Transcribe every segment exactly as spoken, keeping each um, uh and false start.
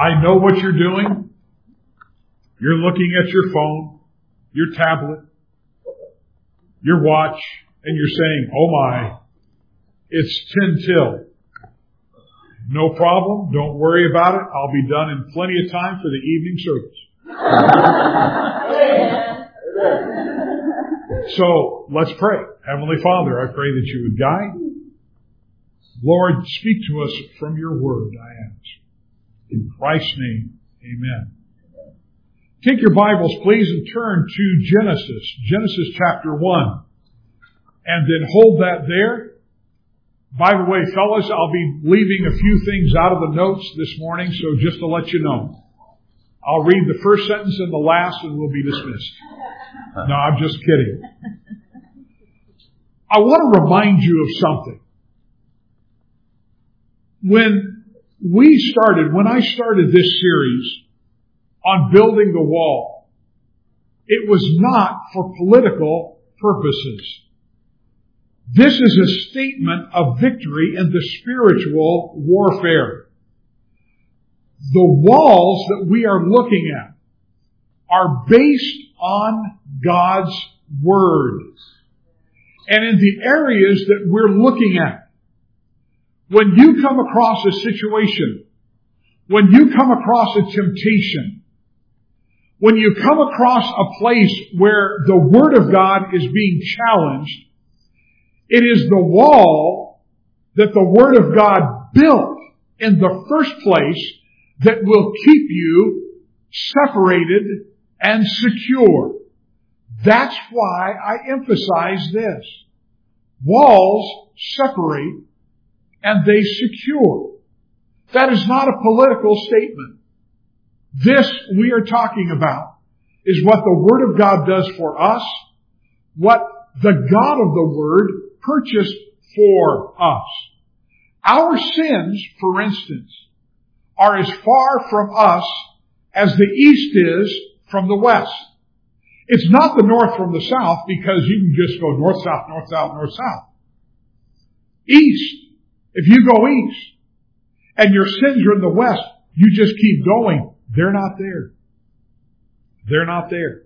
I know what you're doing. You're looking at your phone, your tablet, your watch, and you're saying, oh my, it's ten till. No problem. Don't worry about it. I'll be done in plenty of time for the evening service. So let's pray. Heavenly Father, I pray that you would guide. Lord, speak to us from your word, I ask. In Christ's name, amen. Take your Bibles, please, and turn to Genesis. Genesis chapter one. And then hold that there. By the way, fellas, I'll be leaving a few things out of the notes this morning, so just to let you know. I'll read the first sentence and the last, and we'll be dismissed. No, I'm just kidding. I want to remind you of something. When we started, when I started this series on building the wall, it was not for political purposes. This is a statement of victory in the spiritual warfare. The walls that we are looking at are based on God's Word. And in the areas that we're looking at, when you come across a situation, when you come across a temptation, when you come across a place where the Word of God is being challenged, it is the wall that the Word of God built in the first place that will keep you separated and secure. That's why I emphasize this. Walls separate and they secure. That is not a political statement. This we are talking about is what the Word of God does for us, what the God of the Word purchased for us. Our sins, for instance, are as far from us as the east is from the west. It's not the north from the south, because you can just go north, south, north, south, north, south. East. If you go east and your sins are in the west, you just keep going. They're not there. They're not there.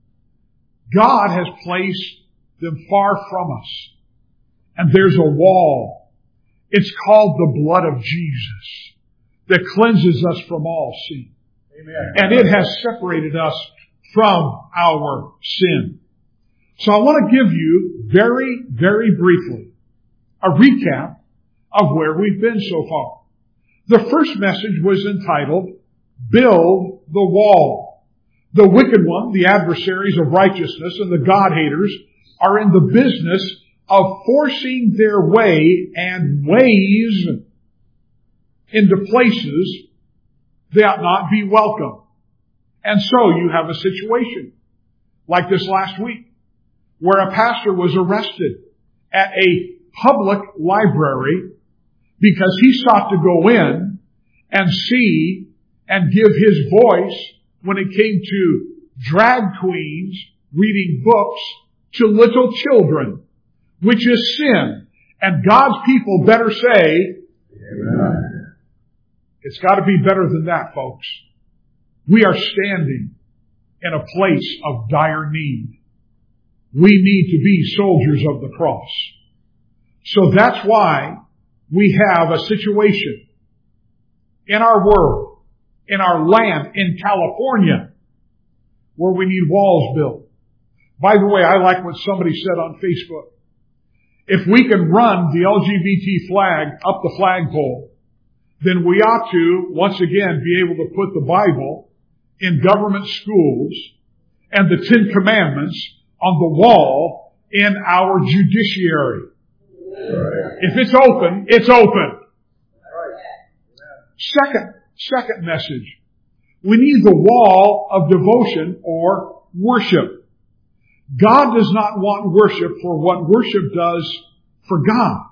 God has placed them far from us. And there's a wall. It's called the blood of Jesus that cleanses us from all sin. Amen. And it has separated us from our sin. So I want to give you very, very briefly a recap of where we've been so far. The first message was entitled, Build the Wall. The wicked one, the adversaries of righteousness, and the God-haters are in the business of forcing their way and ways into places they ought not be welcome. And so you have a situation like this last week where a pastor was arrested at a public library because he sought to go in and see and give his voice when it came to drag queens reading books to little children, which is sin. And God's people better say, Amen. It's got to be better than that, folks. We are standing in a place of dire need. We need to be soldiers of the cross. So that's why we have a situation in our world, in our land, in California, where we need walls built. By the way, I like what somebody said on Facebook. If we can run the L G B T flag up the flagpole, then we ought to, once again, be able to put the Bible in government schools and the Ten Commandments on the wall in our judiciary. Right. If it's open, it's open. Right. Second, second message. We need the wall of devotion or worship. God does not want worship for what worship does for God.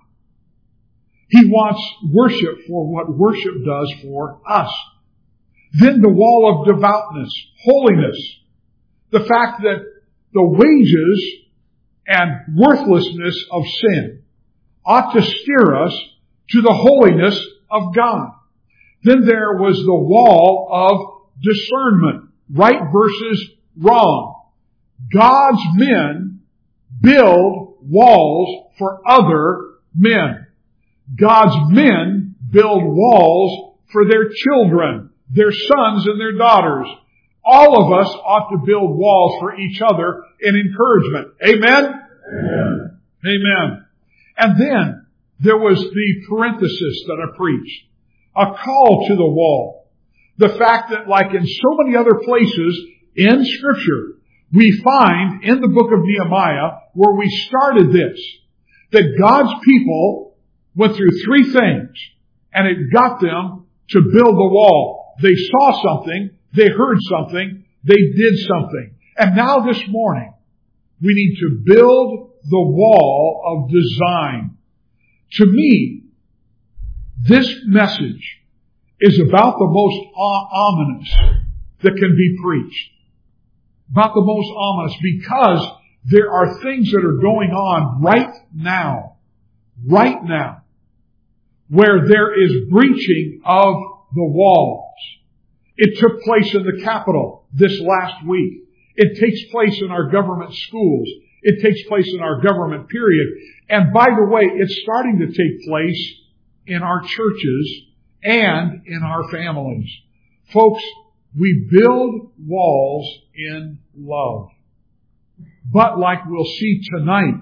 He wants worship for what worship does for us. Then the wall of devoutness, holiness. The fact that the wages and worthlessness of sin ought to steer us to the holiness of God. Then there was the wall of discernment, right versus wrong. God's men build walls for other men. God's men build walls for their children, their sons and their daughters. All of us ought to build walls for each other in encouragement. Amen? Amen. Amen. And then there was the parenthesis that I preached. A call to the wall. The fact that, like in so many other places in Scripture, we find in the book of Nehemiah where we started this, that God's people went through three things and it got them to build the wall. They saw something, they heard something, they did something. And now this morning, we need to build the wall of design. To me, this message is about the most ominous that can be preached. About the most ominous, because there are things that are going on right now, right now, where there is breaching of the walls. It took place in the Capitol this last week. It takes place in our government schools. It takes place in our government period. And by the way, it's starting to take place in our churches and in our families. Folks, we build walls in love. But like we'll see tonight,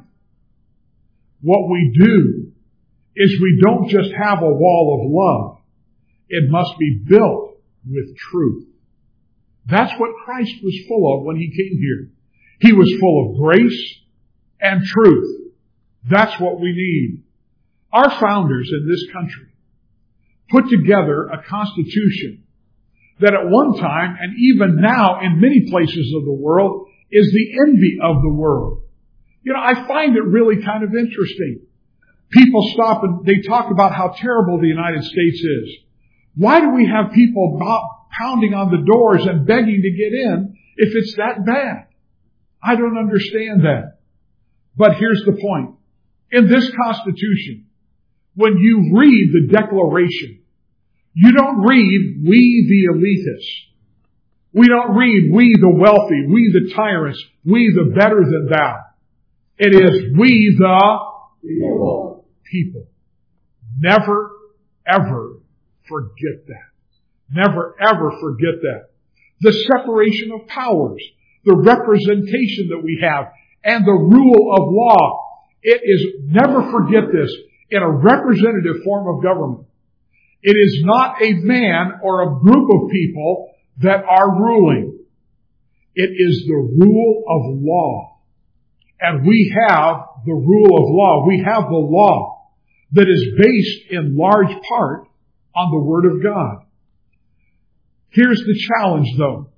what we do is we don't just have a wall of love. It must be built with truth. That's what Christ was full of when He came here. He was full of grace and truth. That's what we need. Our founders in this country put together a constitution that at one time, and even now in many places of the world, is the envy of the world. You know, I find it really kind of interesting. People stop and they talk about how terrible the United States is. Why do we have people pounding on the doors and begging to get in if it's that bad? I don't understand that. But here's the point. In this Constitution, when you read the Declaration, you don't read, we the elitists. We don't read, we the wealthy, we the tyrants, we the better than thou. It is, we the people. people. Never, ever forget that. Never, ever forget that. The separation of powers, the representation that we have, and the rule of law. It is, never forget this, in a representative form of government. It is not a man or a group of people that are ruling. It is the rule of law. And we have the rule of law. We have the law that is based in large part on the Word of God. Here's the challenge, though.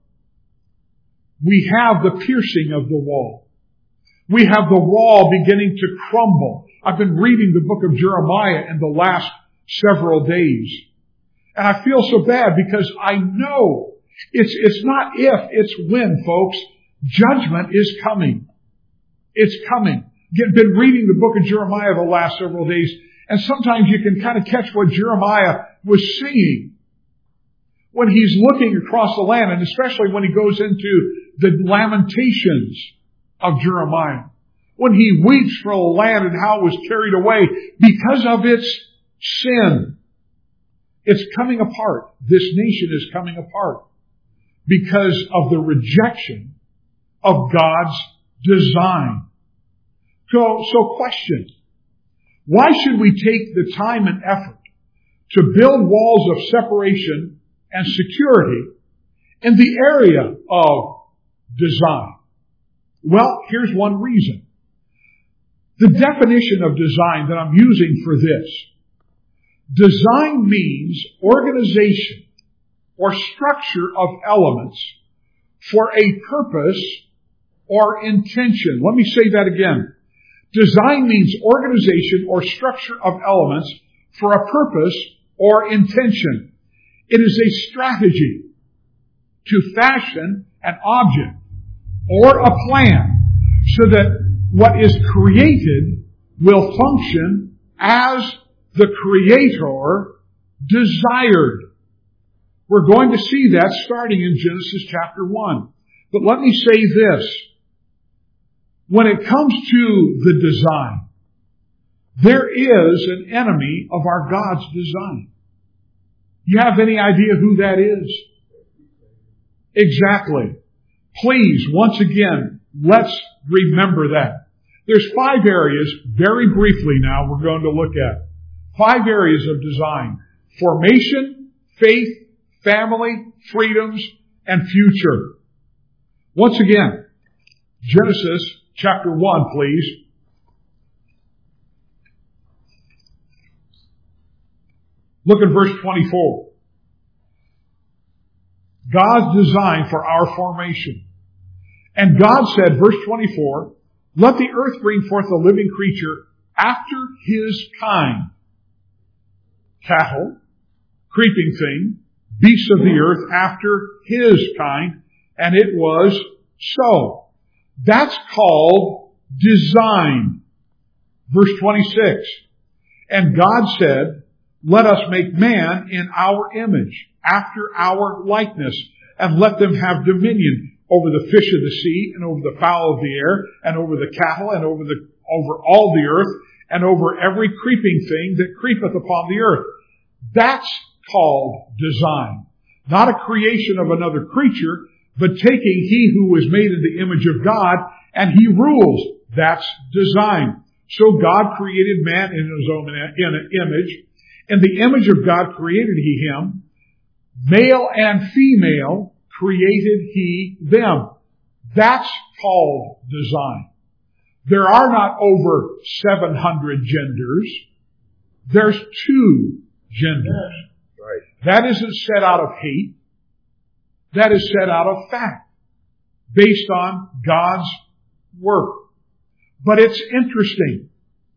We have the piercing of the wall. We have the wall beginning to crumble. I've been reading the book of Jeremiah in the last several days. And I feel so bad because I know it's, it's not if, it's when, folks. Judgment is coming. It's coming. I've been reading the book of Jeremiah the last several days, and sometimes you can kind of catch what Jeremiah was saying when he's looking across the land, and especially when he goes into the lamentations of Jeremiah. When he weeps for the land and how it was carried away because of its sin. It's coming apart. This nation is coming apart because of the rejection of God's design. So, so question. Why should we take the time and effort to build walls of separation and security in the area of design? Well, here's one reason. The definition of design that I'm using for this. Design means organization or structure of elements for a purpose or intention. Let me say that again. Design means organization or structure of elements for a purpose or intention. It is a strategy to fashion an object or a plan so that what is created will function as the Creator desired. We're going to see that starting in Genesis chapter one. But let me say this. When it comes to the design, there is an enemy of our God's design. You have any idea who that is? Exactly. Please, once again, let's remember that. There's five areas, very briefly now, we're going to look at. Five areas of design. Formation, faith, family, freedoms, and future. Once again, Genesis chapter one, please. Look at verse twenty-four. God's design for our formation. And God said, verse twenty-four, let the earth bring forth a living creature after his kind. Cattle, creeping thing, beasts of the earth after his kind. And it was so. That's called design. Verse twenty-six. And God said, let us make man in our image, after our likeness, and let them have dominion over the fish of the sea, and over the fowl of the air, and over the cattle, and over the over all the earth, and over every creeping thing that creepeth upon the earth. That's called design. Not a creation of another creature, but taking he who was made in the image of God, and he rules. That's design. So God created man in his own image. In the image of God created he him. Male and female created he them. That's called design. There are not over seven hundred genders. There's two genders. Right. That isn't set out of hate. That is set out of fact, based on God's work. But it's interesting.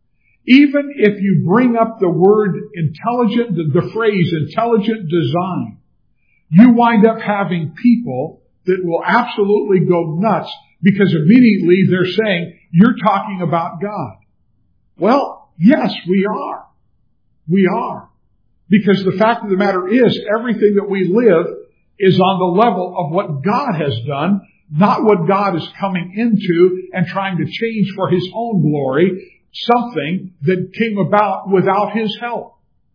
Even if you bring up the word intelligent, the, the phrase intelligent design, you wind up having people that will absolutely go nuts because immediately they're saying, you're talking about God. Well, yes, we are. We are. Because the fact of the matter is, everything that we live is on the level of what God has done, not what God is coming into and trying to change for His own glory, something that came about without His help.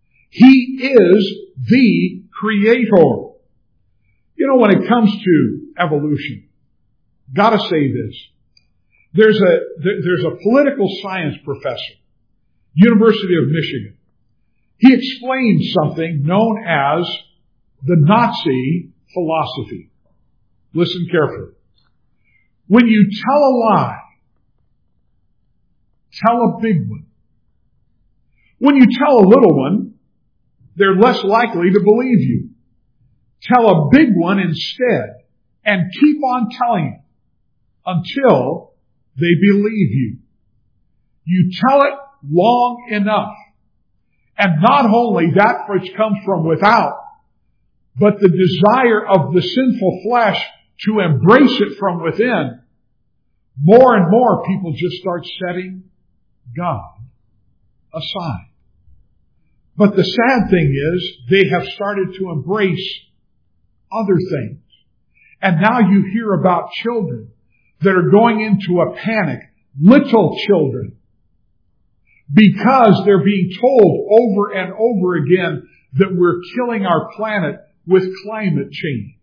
He is the Creator. You know, when it comes to evolution, gotta say this. There's a, there's a political science professor, University of Michigan. He explained something known as the Nazi philosophy. Listen carefully. When you tell a lie, tell a big one. When you tell a little one, they're less likely to believe you. Tell a big one instead, and keep on telling it until they believe you. You tell it long enough. And not only that which comes from without, but the desire of the sinful flesh to embrace it from within, more and more people just start setting God aside. But the sad thing is, they have started to embrace other things. And now you hear about children that are going into a panic, little children, because they're being told over and over again that we're killing our planet with climate change.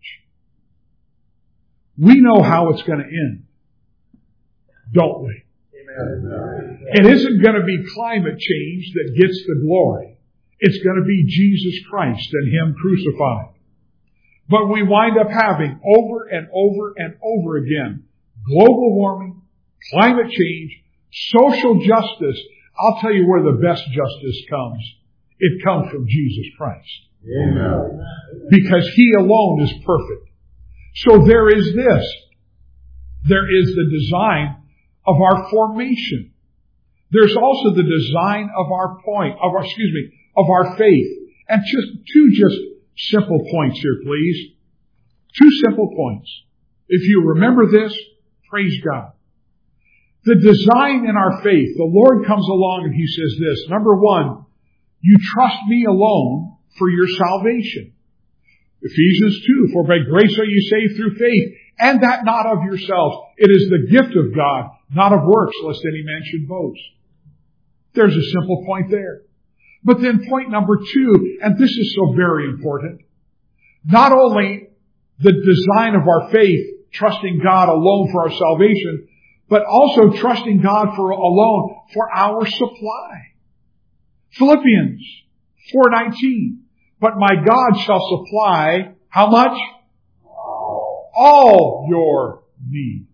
We know how it's going to end, don't we? Amen. It isn't going to be climate change that gets the glory. It's going to be Jesus Christ and Him crucified. But we wind up having over and over and over again global warming, climate change, social justice. I'll tell you where the best justice comes. It comes from Jesus Christ. Amen. Because He alone is perfect. So there is this. There is the design of our formation. There's also the design of our point, of our, excuse me, of our faith. And just two just simple points here, please. Two simple points. If you remember this, praise God. The design in our faith, the Lord comes along and He says this. Number one, you trust me alone for your salvation. Ephesians two, for by grace are you saved through faith, and that not of yourselves. It is the gift of God, not of works, lest any man should boast. There's a simple point there. But then point number two, and this is so very important, not only the design of our faith, trusting God alone for our salvation, but also trusting God for alone for our supply. Philippians four nineteen. But my God shall supply, how much? All, All your need.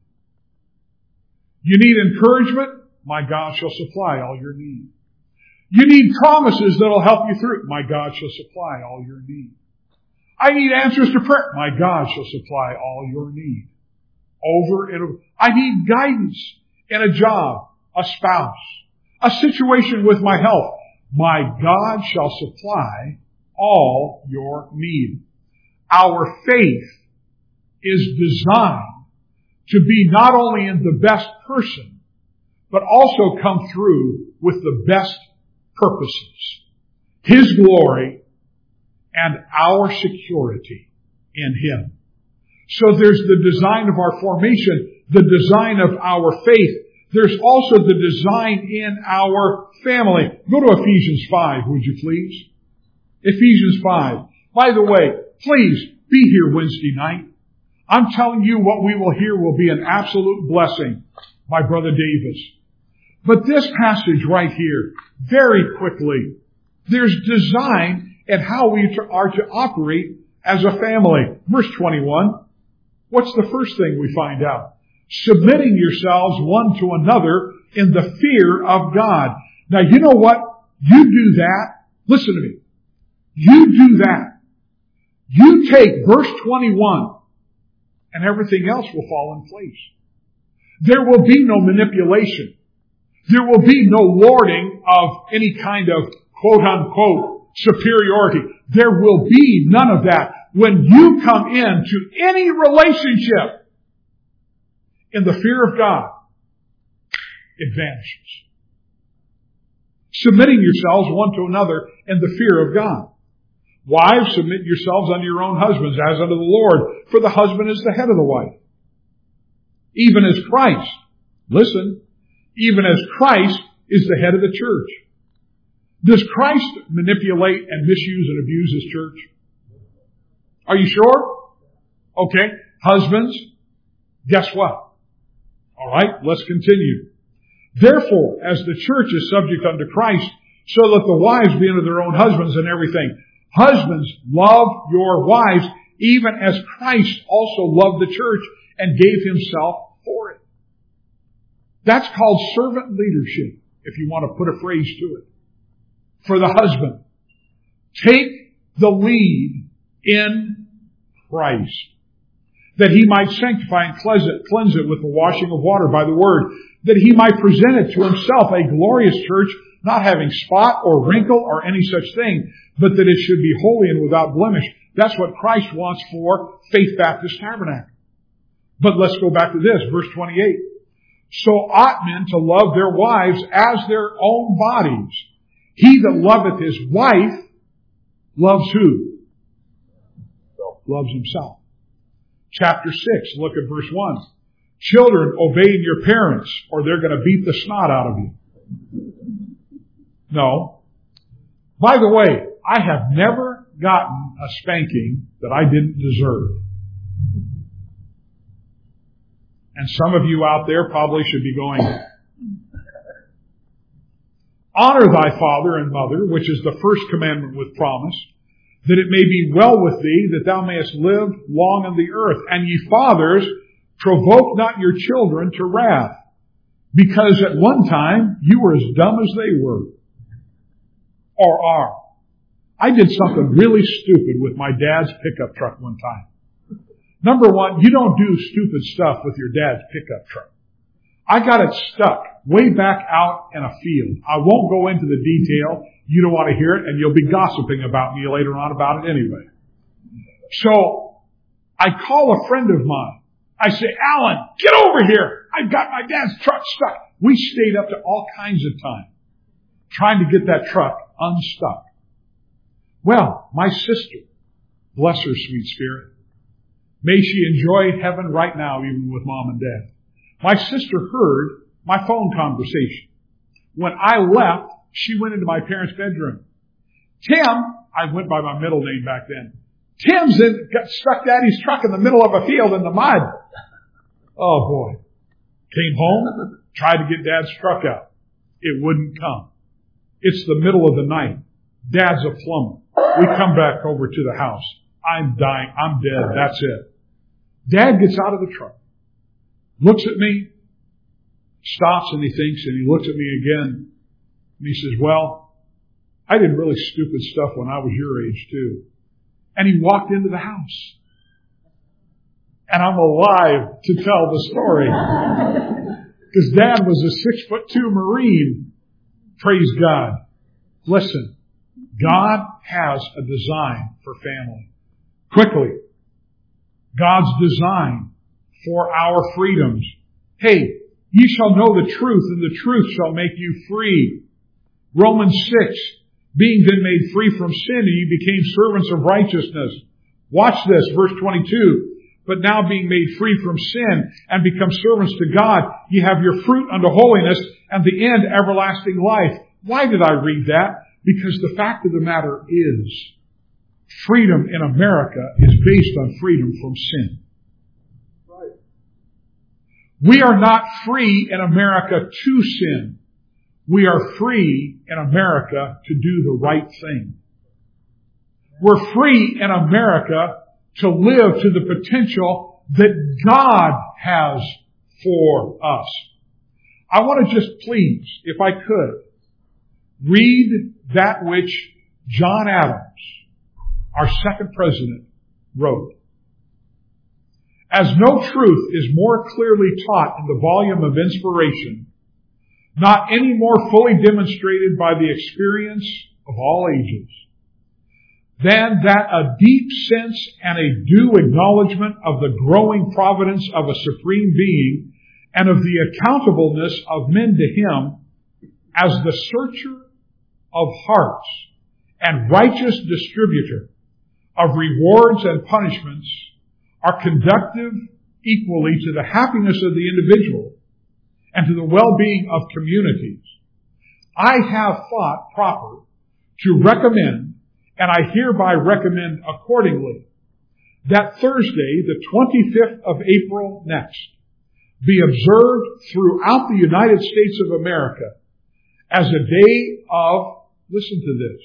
You need encouragement? My God shall supply all your need. You need promises that will help you through. My God shall supply all your need. I need answers to prayer. My God shall supply all your need. Over and over. I need guidance in a job, a spouse, a situation with my health. My God shall supply all your need. Our faith is designed to be not only in the best person, but also come through with the best purposes. His glory and our security in Him. So there's the design of our formation, the design of our faith. There's also the design in our family. Go to Ephesians five, would you please? Ephesians five. By the way, please be here Wednesday night. I'm telling you what we will hear will be an absolute blessing by Brother Davis. But this passage right here, very quickly, there's design in how we are to operate as a family. Verse twenty-one. What's the first thing we find out? Submitting yourselves one to another in the fear of God. Now, you know what? You do that. Listen to me. You do that. You take verse twenty-one and everything else will fall in place. There will be no manipulation. There will be no lording of any kind of quote unquote superiority. There will be none of that. When you come into any relationship in the fear of God, it vanishes. Submitting yourselves one to another in the fear of God. Wives, submit yourselves unto your own husbands as unto the Lord, for the husband is the head of the wife. Even as Christ, listen, even as Christ is the head of the church. Does Christ manipulate and misuse and abuse His church? Are you sure? Okay. Husbands, guess what? All right, let's continue. Therefore, as the church is subject unto Christ, so let the wives be unto their own husbands in everything. Husbands, love your wives, even as Christ also loved the church and gave Himself for it. That's called servant leadership, if you want to put a phrase to it. For the husband, take the lead in Christ, that He might sanctify and cleanse it, cleanse it with the washing of water by the word, that He might present it to Himself a glorious church, not having spot or wrinkle or any such thing, but that it should be holy and without blemish. That's what Christ wants for Faith Baptist Tabernacle. But let's go back to this, verse twenty-eight. So ought men to love their wives as their own bodies. He that loveth his wife loves who? Loves himself. Chapter six, look at verse one. Children, obey your parents, or they're going to beat the snot out of you. No. By the way, I have never gotten a spanking that I didn't deserve. And some of you out there probably should be going, honor thy father and mother, which is the first commandment with promise, that it may be well with thee, that thou mayest live long on the earth. And ye fathers, provoke not your children to wrath, because at one time you were as dumb as they were, or are. I did something really stupid with my dad's pickup truck one time. Number one, you don't do stupid stuff with your dad's pickup truck. I got it stuck way back out in a field. I won't go into the detail. You don't want to hear it, and you'll be gossiping about me later on about it anyway. So I call a friend of mine. I say, Alan, get over here. I've got my dad's truck stuck. We stayed up to all kinds of time trying to get that truck unstuck. Well, my sister Bless her, sweet spirit. May she enjoy heaven right now, even with mom and dad. My sister heard my phone conversation. When I left, she went into my parents' bedroom. Tim, I went by my middle name back then. Tim's in, got stuck Daddy's truck in the middle of a field in the mud. Oh boy. Came home, tried to get Dad's truck out. It wouldn't come. It's the middle of the night. Dad's a plumber. We come back over to the house. I'm dying. I'm dead. That's it. Dad gets out of the truck, looks at me, stops, and he thinks, and he looks at me again, and he says, well, I did really stupid stuff when I was your age too. And he walked into the house. And I'm alive to tell the story. Because Dad was a six foot two Marine. Praise God. Listen, God has a design for family. Quickly, God's design for our freedoms. Hey, ye shall know the truth, and the truth shall make you free. Romans six, being then made free from sin, and ye became servants of righteousness. Watch this, verse twenty-two. But now being made free from sin and become servants to God, ye have your fruit unto holiness, and the end everlasting life. Why did I read that? Because the fact of the matter is, freedom in America is based on freedom from sin. Right. We are not free in America to sin. We are free in America to do the right thing. We're free in America to live to the potential that God has for us. I want to just please, if I could, read that which John Adams, our second president, wrote. As no truth is more clearly taught in the volume of inspiration, not any more fully demonstrated by the experience of all ages, than that a deep sense and a due acknowledgement of the growing providence of a supreme being and of the accountableness of men to Him as the searcher of hearts and righteous distributor of rewards and punishments are conducive equally to the happiness of the individual and to the well-being of communities. I have thought proper to recommend, and I hereby recommend accordingly, that Thursday, the twenty-fifth of April next, be observed throughout the United States of America as a day of, listen to this,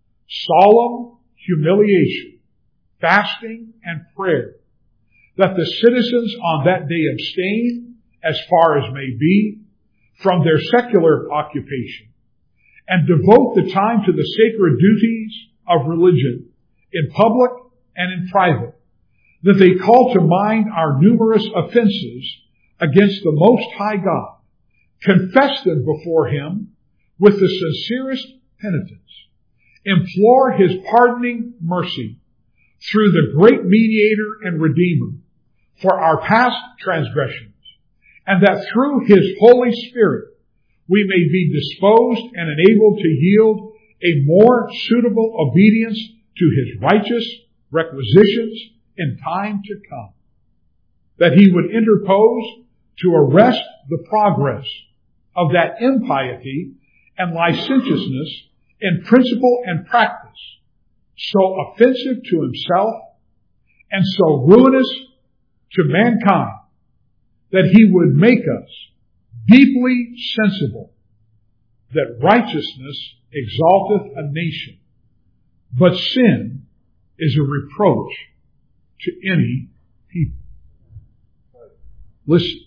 solemn humiliation, fasting, and prayer, that the citizens on that day abstain, as far as may be, from their secular occupation, and devote the time to the sacred duties of religion, in public and in private, that they call to mind our numerous offenses against the Most High God, confess them before Him with the sincerest penitence, implore His pardoning mercy through the great Mediator and Redeemer for our past transgressions, and that through His Holy Spirit we may be disposed and enabled to yield a more suitable obedience to His righteous requisitions in time to come, that He would interpose to arrest the progress of that impiety and licentiousness in principle and practice, so offensive to Himself and so ruinous to mankind, that He would make us deeply sensible that righteousness exalteth a nation, but sin is a reproach to any people. Listen,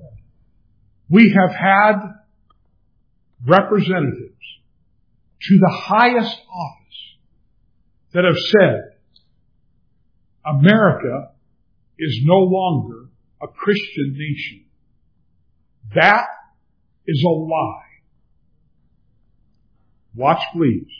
we have had representatives to the highest office that have said America is no longer a Christian nation. That is a lie. Watch, please.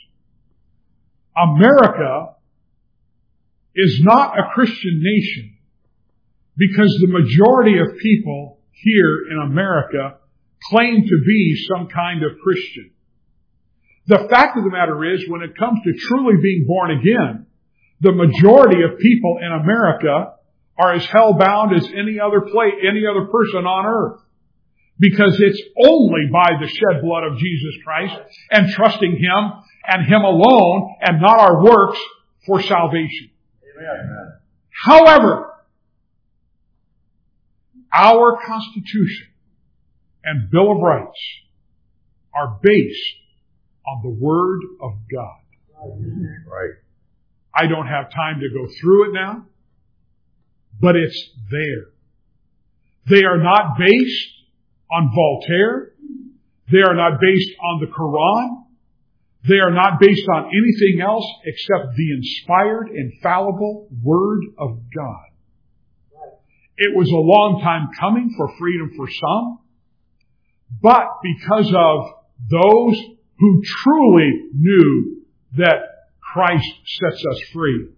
America is not a Christian nation because the majority of people here in America claim to be some kind of Christian. The fact of the matter is, when it comes to truly being born again, the majority of people in America are as hell-bound as any other place, any other person on earth. Because it's only by the shed blood of Jesus Christ and trusting Him and Him alone and not our works for salvation. Amen. However, our Constitution and Bill of Rights are based on the Word of God. Right. I don't have time to go through it now, but it's there. They are not based on Voltaire. They are not based on the Quran. They are not based on anything else except the inspired, infallible Word of God. It was a long time coming for freedom for some, but because of those who truly knew that Christ sets us free,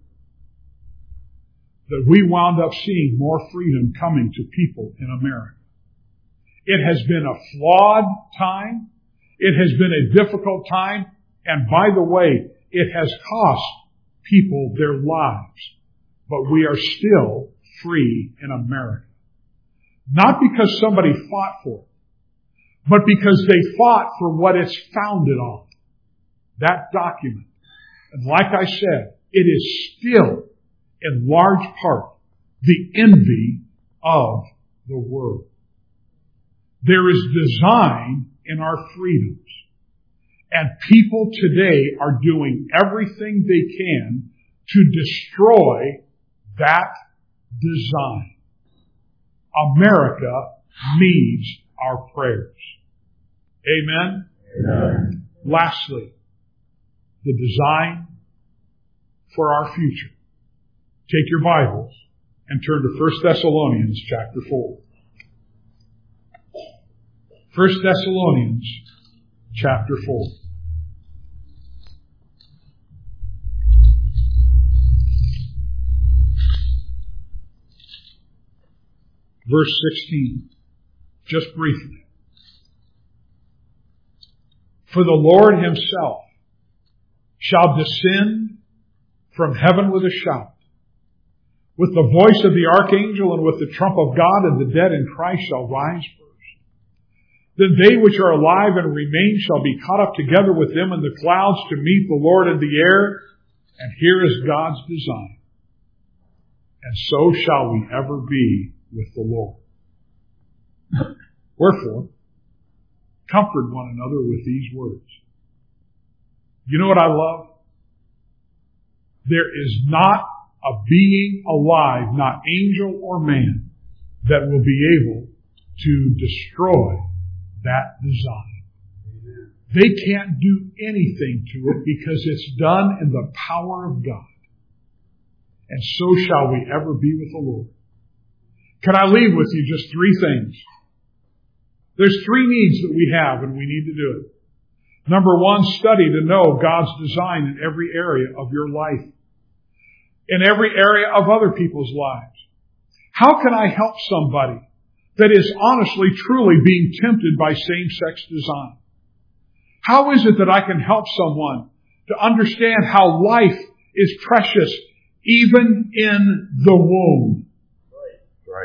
that we wound up seeing more freedom coming to people in America. It has been a flawed time. It has been a difficult time. And by the way, it has cost people their lives. But we are still free in America. Not because somebody fought for it, but because they fought for what it's founded on. That document. And like I said, it is still, in large part, the envy of the world. There is design in our freedoms. And people today are doing everything they can to destroy that design. America needs our prayers. Amen? Amen. Lastly, the design for our future. Take your Bibles and turn to First Thessalonians chapter four. First Thessalonians chapter four. Verse sixteen. Just briefly. For the Lord Himself shall descend from heaven with a shout, with the voice of the archangel and with the trump of God, and the dead in Christ shall rise first. Then they which are alive and remain shall be caught up together with them in the clouds to meet the Lord in the air. And here is God's design. And so shall we ever be with the Lord. Wherefore, comfort one another with these words. You know what I love? There is not a being alive, not angel or man, that will be able to destroy that design. Amen. They can't do anything to it because it's done in the power of God. And so shall we ever be with the Lord. Can I leave with you just three things? There's three needs that we have and we need to do it. Number one, study to know God's design in every area of your life. In every area of other people's lives. How can I help somebody that is honestly, truly being tempted by same-sex design? How is it that I can help someone to understand how life is precious even in the womb? Right.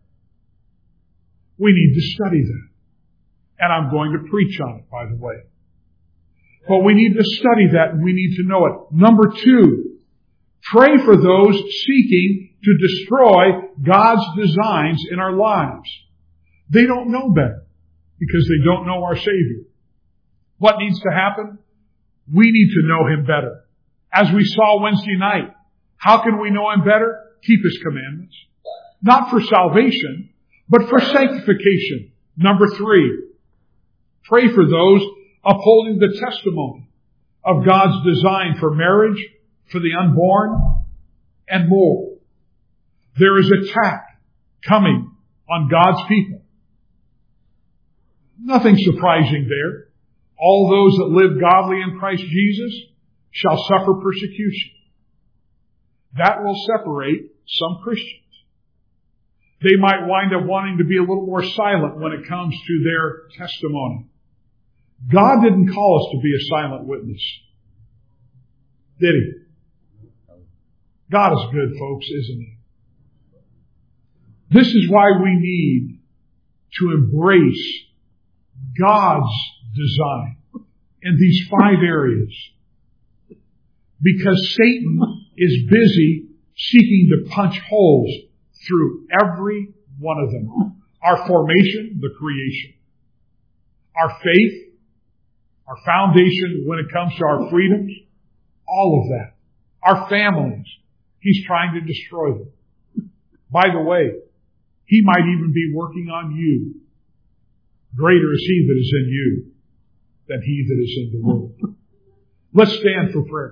We need to study that. And I'm going to preach on it, by the way. But we need to study that and we need to know it. Number two, pray for those seeking to destroy God's designs in our lives. They don't know better because they don't know our Savior. What needs to happen? We need to know Him better. As we saw Wednesday night, how can we know Him better? Keep His commandments. Not for salvation, but for sanctification. Number three, pray for those upholding the testimony of God's design for marriage, for the unborn, and more. There is attack coming on God's people. Nothing surprising there. All those that live godly in Christ Jesus shall suffer persecution. That will separate some Christians. They might wind up wanting to be a little more silent when it comes to their testimony. God didn't call us to be a silent witness. Did He? God is good, folks, isn't He? This is why we need to embrace God's design in these five areas. Because Satan is busy seeking to punch holes through every one of them. Our formation, the creation. Our faith, our foundation when it comes to our freedoms, all of that. Our families, he's trying to destroy them. By the way, he might even be working on you. Greater is he that is in you than he that is in the world. Let's stand for prayer.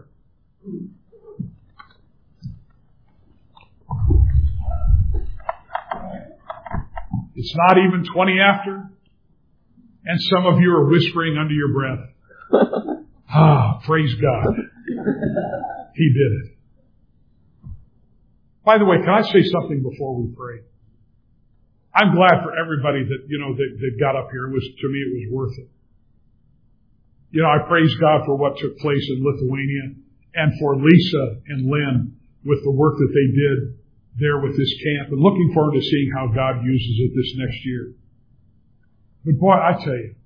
It's not even twenty after, and some of you are whispering under your breath. Ah, praise God. He did it. By the way, can I say something before we pray? I'm glad for everybody that, you know, that, that got up here. It was, to me, it was worth it. You know, I praise God for what took place in Lithuania and for Lisa and Lynn with the work that they did there with this camp, and looking forward to seeing how God uses it this next year. But boy, I tell you,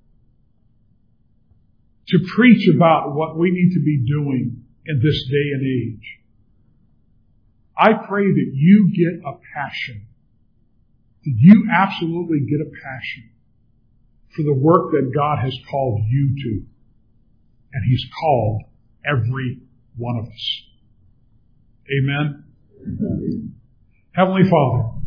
to preach about what we need to be doing in this day and age, I pray that you get a passion, that you absolutely get a passion for the work that God has called you to. And He's called every one of us. Amen? Amen. Heavenly Father,